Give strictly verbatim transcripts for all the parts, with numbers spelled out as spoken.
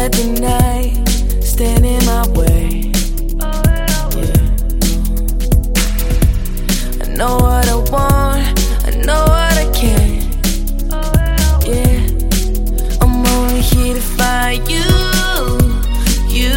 let the night stand in my way. Yeah. I know what I want, I know what I can't. Yeah, I'm only here to find you, you.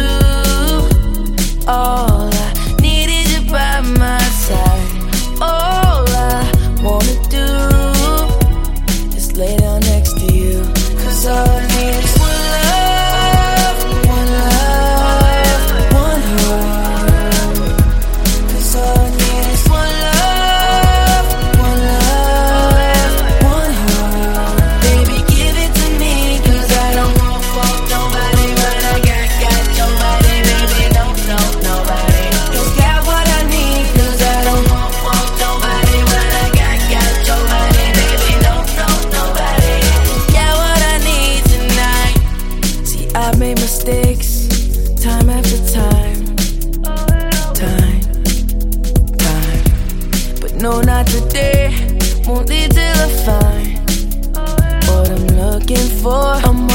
All I need is you by my side. All I wanna do is lay down next to you. Cause all I need is one love, one love, one heart. Cause all I need is one love, one love, one heart. Baby, give it to me, cause I don't want for nobody, but I got, got nobody, baby, don't know nobody. Don't got what I need, cause I don't want for nobody, but I got, got nobody, baby, don't know nobody. Got what I need tonight. See, I've made mistakes, time after time, time, time. But no, not today, won't leave till I find what I'm looking for. I'm